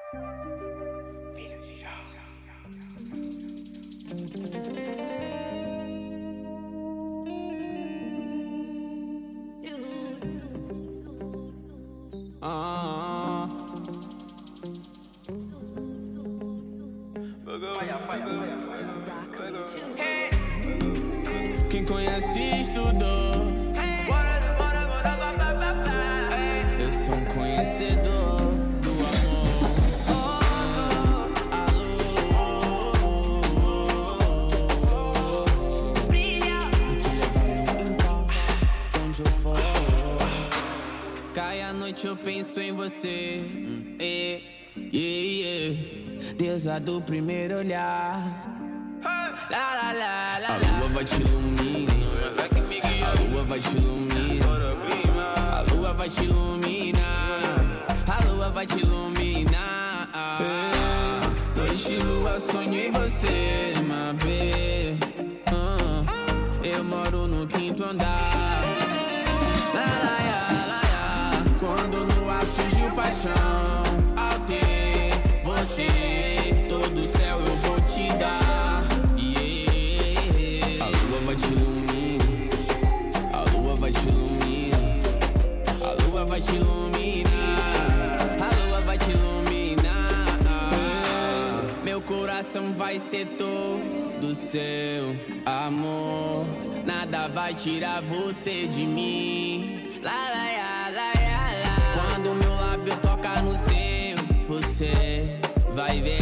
Filho de Jó. Quem conhece estudou. Eu sou um conhecedor do amor. Vou te levar no quintal, onde eu for. Cai a noite, eu penso em você. Deusa do primeiro olhar. A lua vai te iluminar. A lua vai te iluminar. A lua vai te iluminar. A lua vai te iluminar. Noite lua, sonho em você, my baby. Eu moro no quinto andar. Quando no ar surgiu paixão, ao ter você, todo o céu eu vou te dar. A lua vai te iluminar. A lua vai te iluminar. A lua vai te iluminar. A lua vai te iluminar. Meu coração vai ser todo seu amor. Nada vai tirar você de mim. Quando meu lábio toca no seu, você vai ver